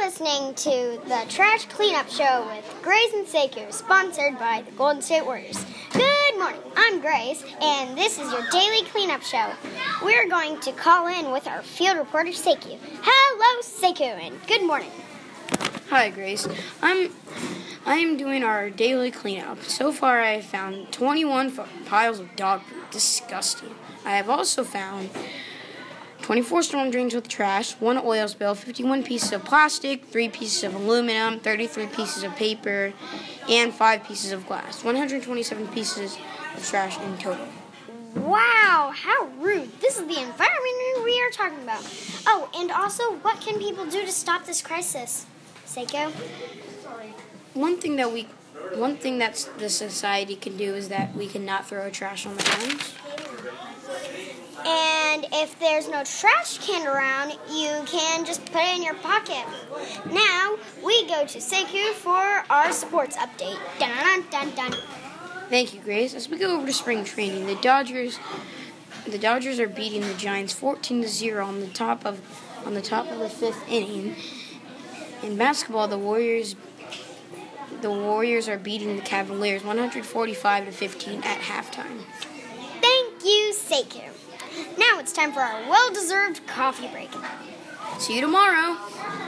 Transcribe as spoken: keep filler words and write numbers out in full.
listening to the Trash Cleanup Show with Grace and Sekou, sponsored by the Golden State Warriors. Good morning, I'm Grace, and this is your daily cleanup show. We're going to call in with our field reporter, Sekou. Hello, Sekou, and good morning. Hi, Grace. I'm I'm doing our daily cleanup. So far, I have found twenty-one piles of dog poop. Disgusting. I have also found twenty-four storm drains with trash, one oil spill, fifty-one pieces of plastic, three pieces of aluminum, thirty-three pieces of paper, and five pieces of glass. one hundred twenty-seven pieces of trash in total. Wow, how rude. This is the environment we are talking about. Oh, and also, what can people do to stop this crisis? Sekou? One thing that we, one thing that the society can do is that we cannot throw trash on the ground. And if there's no trash can around, you can just put it in your pocket. Now, we go to Sekou for our sports update. Dun, dun, dun, dun. Thank you, Grace. As we go over to spring training, the Dodgers, the Dodgers are beating the Giants fourteen to zero on the top of, on the top of the fifth inning. In basketball, the Warriors, the Warriors are beating the Cavaliers one hundred forty-five to fifteen at halftime. Thank you, Sekou. Now it's time for our well-deserved coffee break. See you tomorrow.